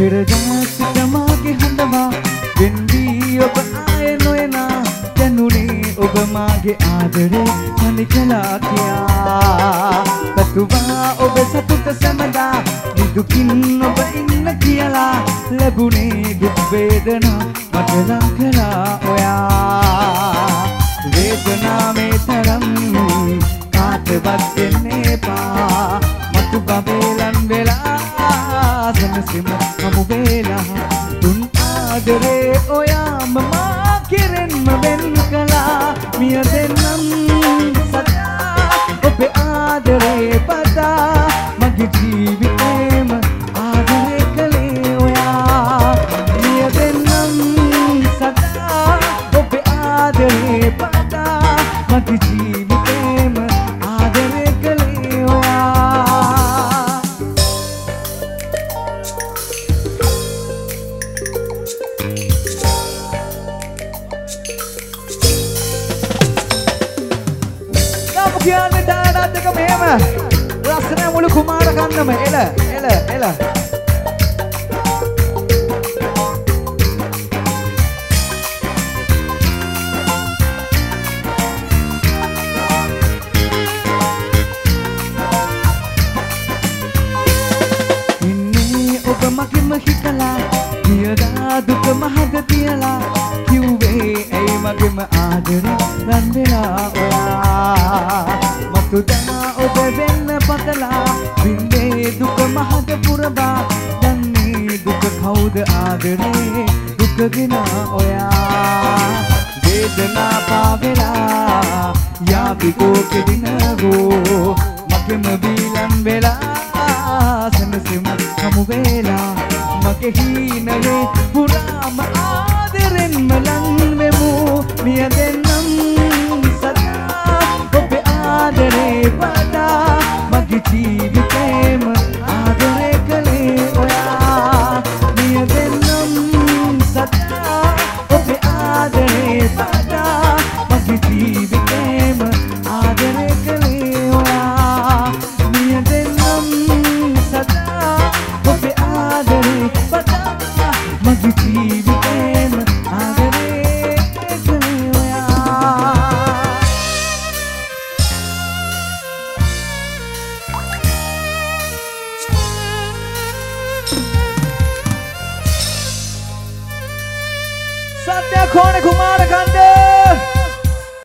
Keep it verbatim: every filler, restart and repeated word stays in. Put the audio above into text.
පෙරජාසිත මාගේ හඬවා වෙන්වී ඔබ ආයේ නොයනා දැනුනේ ඔබ මාගේ ආදරේ තනිකලා කියා පතුවා ඔබ සතුට සැමදා දුකින් ඔබ ඉන්න කියලා ලැබුණේ දුක් වේදනා මට ලං කළා ඔයා වේදනාවේ තරම් කාටවත් දෙන්න එපා මතු බබේලන් වෙලා සනසිම හමු වෙලා තුන් ආදරේ ඔයාම මා කෙරෙන්ම වෙන් කළා මිය දෙන්නම් සදා ඔබේ ආදරේ පදා මගේ ජීවිතේම ආදරේ කළේ ඔයා මිය දෙන්නම් සදා ඔබේ ආදරේ පදා මගේ ජීවිතේම ආදරේ කළේ ඔයා Kamu kian dah ada kemana? Rasanya mulu kumara kan nama ela ela ela ini oba makin mahikala dia dah duka mahada tiala kiwe ay makin maadari dan bela matu dah oba venna patala binde duka mahada puraba dan ni duka kauda adare duka gina oya vedana pavela ya biko kedinago makin bilan bela සනසෙම හමු වෙලා මගේ හීනයේ පුරාම ආදරෙන්ම ලං වෙමු මිය දෙන්නම් සදා ඔබේ ආදරේ පදා මගේ ජීවිතේම ආදරේ කළේ ඔයා මිය දෙන්නම් සදා ඔබේ ආදරේ පදා මගේ ජීවිතේම ආදරේ කළේ ඔයා මිය දෙන්නම් ඔබේ ආදරේ පදා මගේ ජීවිතේම ආදරේ කළේ ඔයා සත්‍ය කෝණ කුමාර කන්ද